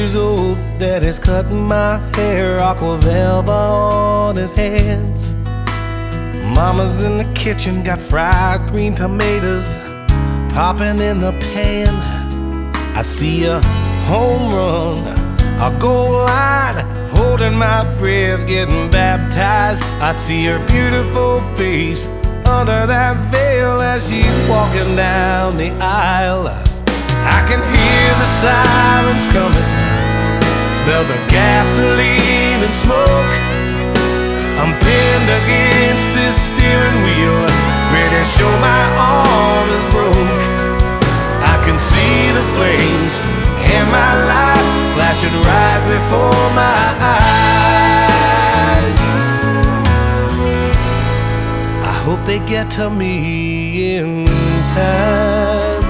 years old. Daddy's cutting my hair, aqua velva on his hands. Mama's in the kitchen, got fried green tomatoes popping in the pan. I see a home run, a goal line, holding my breath, getting baptized. I see her beautiful face under that veil as she's walking down the aisle. I can hear the sirens coming, smell the gasoline and smoke. I'm pinned against this steering wheel, pretty sure my arm is broke. I can see the flames and my life flashing right before my eyes. I hope they get to me in time.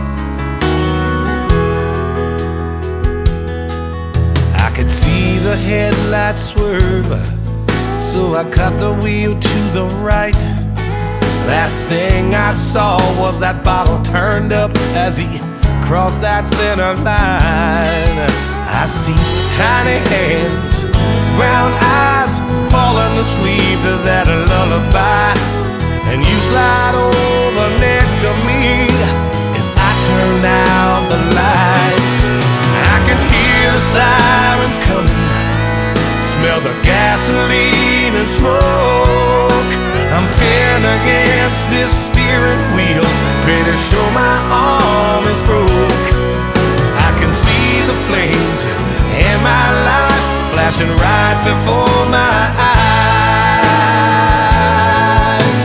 I could see the headlights swerve, so I cut the wheel to the right. Last thing I saw was that bottle turned up as he crossed that center line. I see tiny hands, brown eyes falling asleep to that lullaby, and you slide over next to me as I turn down the lights. I can hear the sirens coming, smell the gasoline and smoke. I'm pinned against this steering wheel, pretty sure my arm is broke. I can see the flames and my life flashing right before my eyes.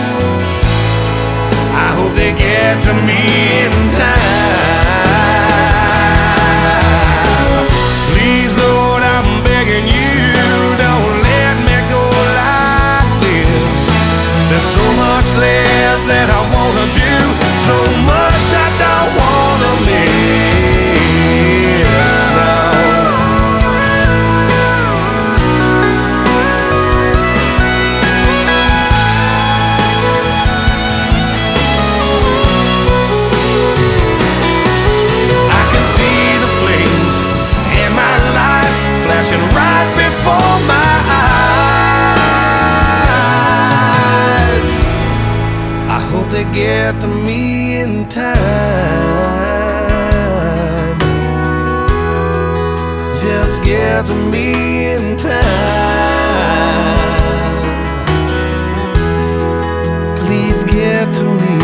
I hope they get to me in time. Please, Lord, I'm begging you, don't let me go like this. There's so much left that I wanna do, so much I don't wanna miss now. I can see the flames and my life flashing right before my eyes. I hope they get to me in time. Just get to me in time. Please get to me